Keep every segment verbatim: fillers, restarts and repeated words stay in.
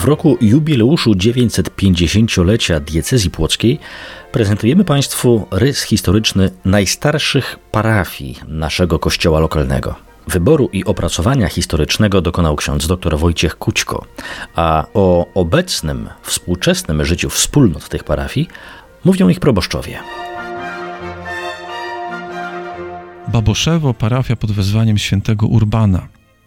W roku jubileuszu dziewięćsetpięćdziesięciolecia diecezji płockiej prezentujemy Państwu rys historyczny najstarszych parafii naszego kościoła lokalnego. Wyboru i opracowania historycznego dokonał ksiądz dr Wojciech Kućko, a o obecnym, współczesnym życiu wspólnot tych parafii mówią ich proboszczowie. Baboszewo, parafia pod wezwaniem świętego Urbana.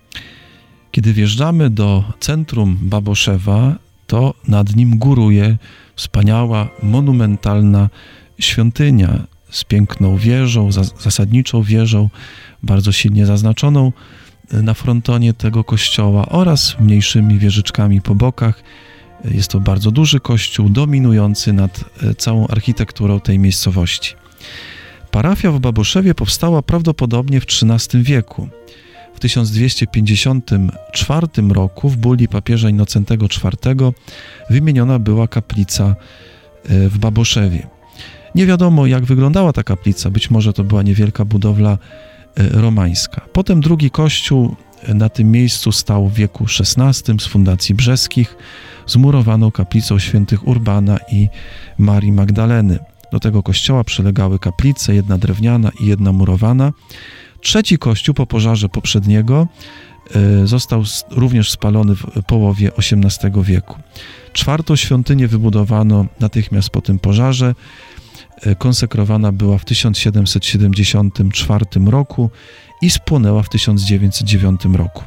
Kiedy wjeżdżamy do centrum Baboszewa, to nad nim góruje wspaniała, monumentalna świątynia z piękną wieżą, zasadniczą wieżą, bardzo silnie zaznaczoną na frontonie tego kościoła oraz mniejszymi wieżyczkami po bokach. Jest to bardzo duży kościół, dominujący nad całą architekturą tej miejscowości. Parafia w Baboszewie powstała prawdopodobnie w trzynastym wieku. W tysiąc dwieście pięćdziesiątym czwartym roku w bulli papieża Innocentego czwartego wymieniona była kaplica w Baboszewie. Nie wiadomo, jak wyglądała ta kaplica, być może to była niewielka budowla romańska. Potem drugi kościół na tym miejscu stał w wieku szesnastym z fundacji brzeskich, zmurowaną kaplicą świętych Urbana i Marii Magdaleny. Do tego kościoła przylegały kaplice, jedna drewniana i jedna murowana. Trzeci kościół po pożarze poprzedniego został również spalony w połowie osiemnastego wieku. Czwartą świątynię wybudowano natychmiast po tym pożarze. Konsekrowana była w tysiąc siedemset siedemdziesiątym czwartym roku i spłonęła w tysiąc dziewięćset dziewiątym roku.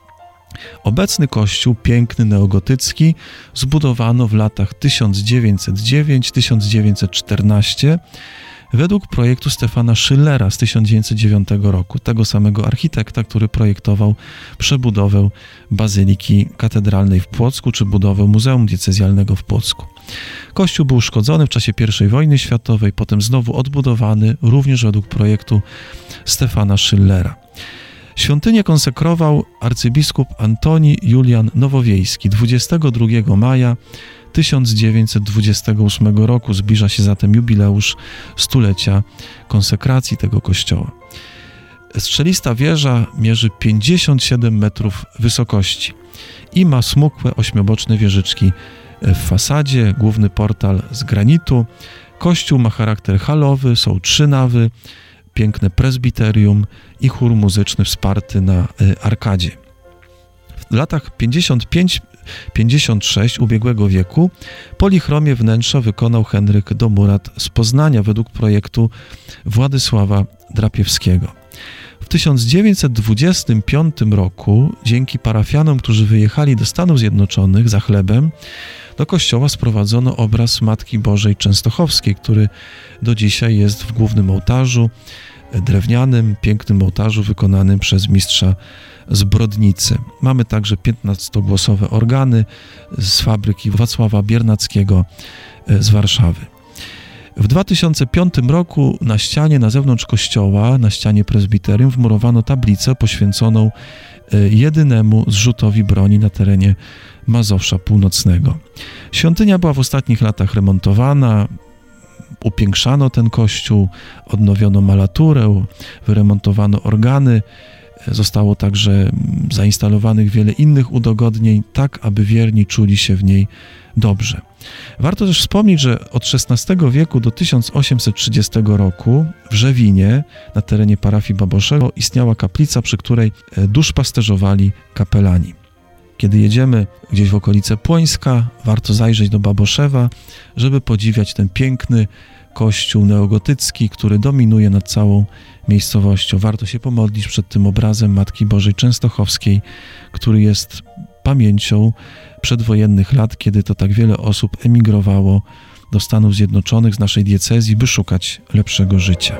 Obecny kościół, piękny, neogotycki, zbudowano w latach tysiąc dziewięćset dziewiąty do tysiąc dziewięćset czternastego według projektu Stefana Schillera z tysiąc dziewięćset dziewiątego roku, tego samego architekta, który projektował przebudowę Bazyliki Katedralnej w Płocku czy budowę Muzeum Diecezjalnego w Płocku. Kościół był uszkodzony w czasie pierwszej wojny światowej, potem znowu odbudowany również według projektu Stefana Schillera. Świątynię konsekrował arcybiskup Antoni Julian Nowowiejski dwudziestego drugiego maja tysiąc dziewięćset dwudziestego ósmego roku. Zbliża się zatem jubileusz stulecia konsekracji tego kościoła. Strzelista wieża mierzy pięćdziesiąt siedem metrów wysokości i ma smukłe ośmioboczne wieżyczki w fasadzie, główny portal z granitu. Kościół ma charakter halowy, są trzy nawy, piękne prezbiterium i chór muzyczny wsparty na arkadzie. W latach pięćdziesiąt pięć pięćdziesiąt sześć ubiegłego wieku polichromię wnętrza wykonał Henryk Domurat z Poznania według projektu Władysława Drapiewskiego. W tysiąc dziewięćset dwudziestym piątym roku dzięki parafianom, którzy wyjechali do Stanów Zjednoczonych za chlebem, do kościoła sprowadzono obraz Matki Bożej Częstochowskiej, który do dzisiaj jest w głównym ołtarzu, drewnianym, pięknym ołtarzu wykonanym przez mistrza z Brodnicy. Mamy także piętnastogłosowe organy z fabryki Wacława Biernackiego z Warszawy. W dwa tysiące piątym roku na ścianie na zewnątrz kościoła, na ścianie prezbiterium, wmurowano tablicę poświęconą jedynemu zrzutowi broni na terenie Mazowsza Północnego. Świątynia była w ostatnich latach remontowana, upiększano ten kościół, odnowiono malaturę, wyremontowano organy, zostało także zainstalowanych wiele innych udogodnień, tak aby wierni czuli się w niej dobrze. Warto też wspomnieć, że od szesnastego wieku do tysiąc osiemset trzydziestego roku w Rzewinie, na terenie parafii Baboszewo, istniała kaplica, przy której duszpasterzowali kapelani. Kiedy jedziemy gdzieś w okolice Płońska, warto zajrzeć do Baboszewa, żeby podziwiać ten piękny kościół neogotycki, który dominuje nad całą miejscowością. Warto się pomodlić przed tym obrazem Matki Bożej Częstochowskiej, który jest pamięcią przedwojennych lat, kiedy to tak wiele osób emigrowało do Stanów Zjednoczonych z naszej diecezji, by szukać lepszego życia.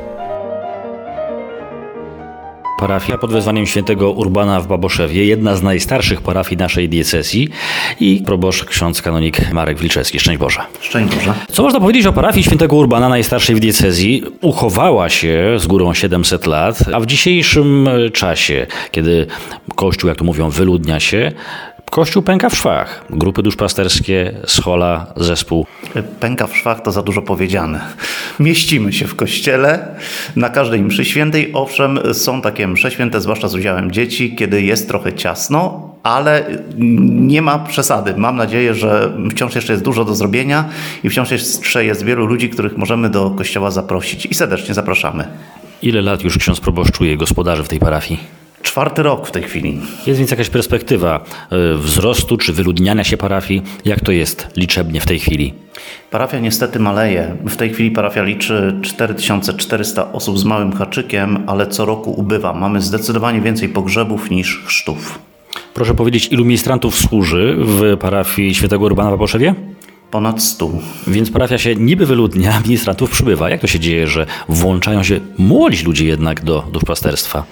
Parafia pod wezwaniem świętego Urbana w Baboszewie, jedna z najstarszych parafii naszej diecezji, i proboszcz ksiądz kanonik Marek Wilczewski. Szczęść Boże. Szczęść Boże. Co można powiedzieć o parafii świętego Urbana, najstarszej w diecezji? Uchowała się z górą siedemset lat, a w dzisiejszym czasie, kiedy Kościół, jak to mówią, wyludnia się, Kościół pęka w szwach. Grupy duszpasterskie, schola, zespół. Pęka w szwach to za dużo powiedziane. Mieścimy się w kościele na każdej mszy świętej. Owszem, są takie msze święte, zwłaszcza z udziałem dzieci, kiedy jest trochę ciasno, ale nie ma przesady. Mam nadzieję, że wciąż jeszcze jest dużo do zrobienia i wciąż jeszcze jest wielu ludzi, których możemy do kościoła zaprosić i serdecznie zapraszamy. Ile lat już ksiądz proboszczuje gospodarzy w tej parafii? Czwarty rok w tej chwili. Jest więc jakaś perspektywa wzrostu czy wyludniania się parafii? Jak to jest liczebnie w tej chwili? Parafia niestety maleje. W tej chwili parafia liczy cztery tysiące czterysta osób z małym haczykiem, ale co roku ubywa. Mamy zdecydowanie więcej pogrzebów niż chrztów. Proszę powiedzieć, ilu ministrantów służy w parafii świętego Urbana w Baboszewie? Ponad stu. Więc parafia się niby wyludnia, ministrantów przybywa. Jak to się dzieje, że włączają się młodzi ludzie jednak do duszpasterstwa?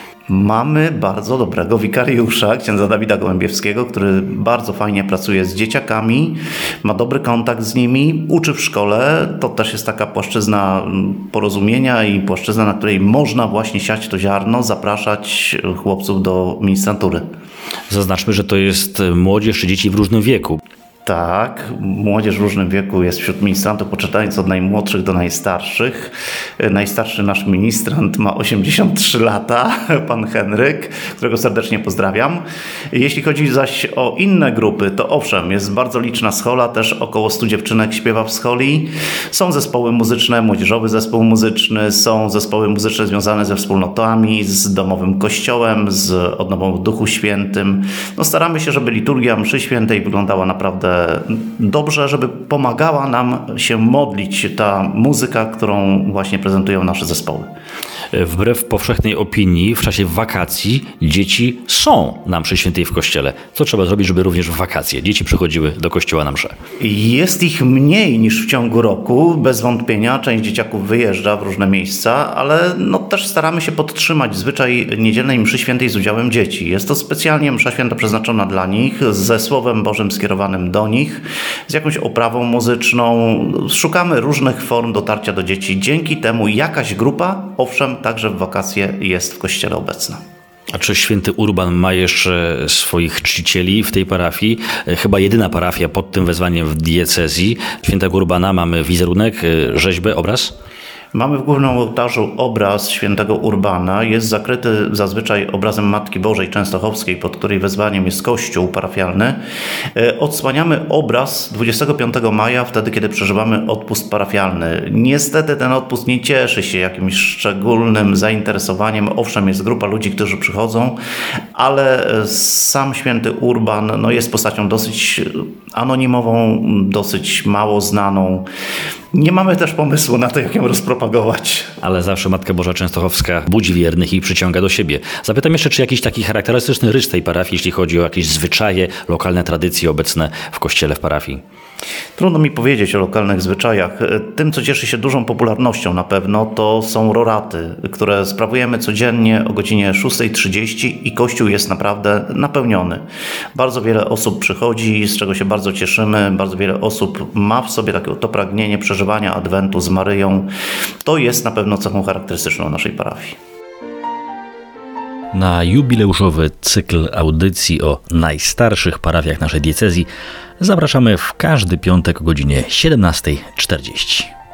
Mamy bardzo dobrego wikariusza, księdza Dawida Gołębiewskiego, który bardzo fajnie pracuje z dzieciakami, ma dobry kontakt z nimi, uczy w szkole. To też jest taka płaszczyzna porozumienia i płaszczyzna, na której można właśnie siać to ziarno, zapraszać chłopców do ministrantury. Zaznaczmy, że to jest młodzież czy dzieci w różnym wieku. Tak, młodzież w różnym wieku jest wśród ministrantów, poczytając od najmłodszych do najstarszych. Najstarszy nasz ministrant ma osiemdziesiąt trzy lata, pan Henryk, którego serdecznie pozdrawiam. Jeśli chodzi zaś o inne grupy, to owszem, jest bardzo liczna schola, też około stu dziewczynek śpiewa w scholi. Są zespoły muzyczne, młodzieżowy zespół muzyczny, są zespoły muzyczne związane ze wspólnotami, z domowym kościołem, z odnową w Duchu Świętym. No, staramy się, żeby liturgia mszy świętej wyglądała naprawdę dobrze, żeby pomagała nam się modlić ta muzyka, którą właśnie prezentują nasze zespoły. Wbrew powszechnej opinii, w czasie wakacji dzieci są na mszy świętej w kościele. Co trzeba zrobić, żeby również w wakacje dzieci przychodziły do kościoła na mszę? Jest ich mniej niż w ciągu roku. Bez wątpienia część dzieciaków wyjeżdża w różne miejsca, ale no też staramy się podtrzymać zwyczaj niedzielnej mszy świętej z udziałem dzieci. Jest to specjalnie msza święta przeznaczona dla nich, ze Słowem Bożym skierowanym do nich, z jakąś oprawą muzyczną. Szukamy różnych form dotarcia do dzieci. Dzięki temu jakaś grupa, owszem, także w wakacje jest w kościele obecna. A czy święty Urban ma jeszcze swoich czcicieli w tej parafii? Chyba jedyna parafia pod tym wezwaniem w diecezji. Świętego Urbana mamy wizerunek, rzeźbę, obraz? Mamy w głównym ołtarzu obraz świętego Urbana. Jest zakryty zazwyczaj obrazem Matki Bożej Częstochowskiej, pod której wezwaniem jest kościół parafialny. Odsłaniamy obraz dwudziestego piątego maja, wtedy kiedy przeżywamy odpust parafialny. Niestety ten odpust nie cieszy się jakimś szczególnym zainteresowaniem. Owszem, jest grupa ludzi, którzy przychodzą, ale sam święty Urban no, jest postacią dosyć anonimową, dosyć mało znaną. Nie mamy też pomysłu na to, jak ją rozpropagować. Ale zawsze Matka Boża Częstochowska budzi wiernych i przyciąga do siebie. Zapytam jeszcze, czy jakiś taki charakterystyczny rys tej parafii, jeśli chodzi o jakieś zwyczaje, lokalne tradycje obecne w kościele, w parafii? Trudno mi powiedzieć o lokalnych zwyczajach. Tym, co cieszy się dużą popularnością na pewno, to są roraty, które sprawujemy codziennie o godzinie szósta trzydzieści i kościół jest naprawdę napełniony. Bardzo wiele osób przychodzi, z czego się bardzo cieszymy. Bardzo wiele osób ma w sobie takie to pragnienie przeżywania Adwentu z Maryją. To jest na pewno cechą charakterystyczną naszej parafii. Na jubileuszowy cykl audycji o najstarszych parafiach naszej diecezji zapraszamy w każdy piątek o godzinie siedemnasta czterdzieści.